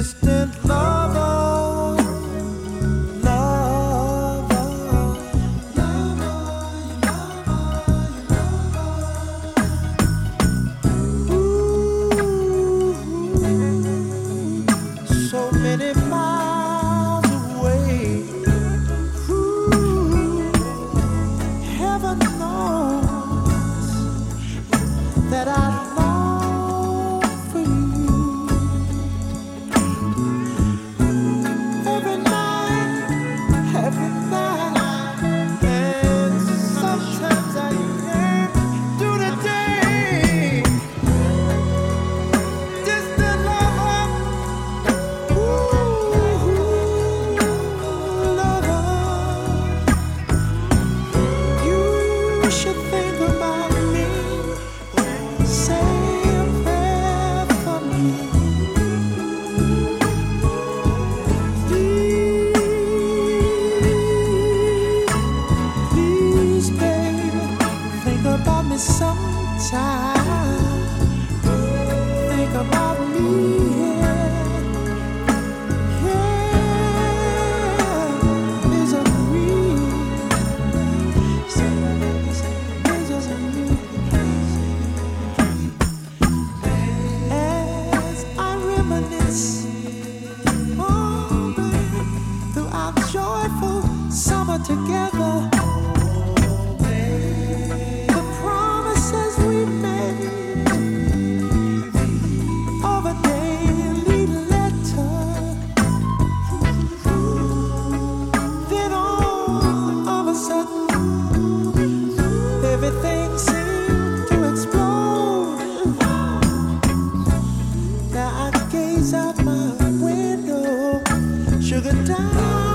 distant lover, lover, ooh, so many miles away. Ooh, heaven knows that I long for you. Every night, and sometimes I yearn through the day. Distant lover, ooh, lover, you should think about me. Say a prayer for me. Please, baby, think about me sometime. Think about me, yeah. Yeah, misery. Misery. As I reminisce, oh, baby, through our joyful summer together, the promises we made of a daily letter. Then all of a sudden, everything seemed to explode. Now I gaze out my window, sugar down.